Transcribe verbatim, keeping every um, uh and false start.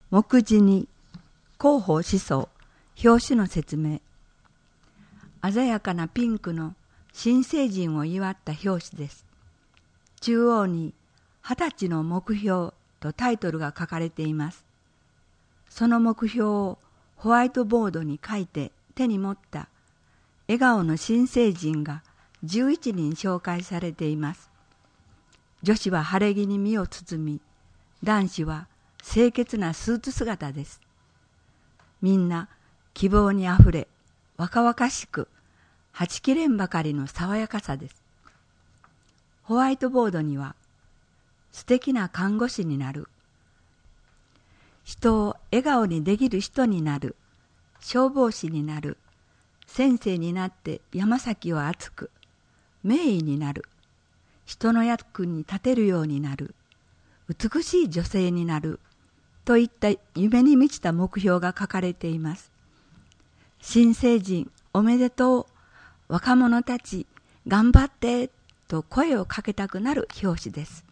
目次に広報思想、表紙の説明。鮮やかなピンクの新成人を祝った表紙です。中央に二十歳の目標とタイトルが書かれています。その目標をホワイトボードに書いて手に持った笑顔の新成人がじゅういちにん紹介されています。女子は晴れ着に身を包み、男子は清潔なスーツ姿です。みんな希望にあふれ、若々しく、はちきれんばかりの爽やかさです。ホワイトボードには、素敵な看護師になる、人を笑顔にできる人になる、消防士になる、先生になって山崎を熱く、名医になる、人の役に立てるようになる、美しい女性になる、といった夢に満ちた目標が書かれています。新成人おめでとう、若者たち頑張ってと声をかけたくなる表紙です。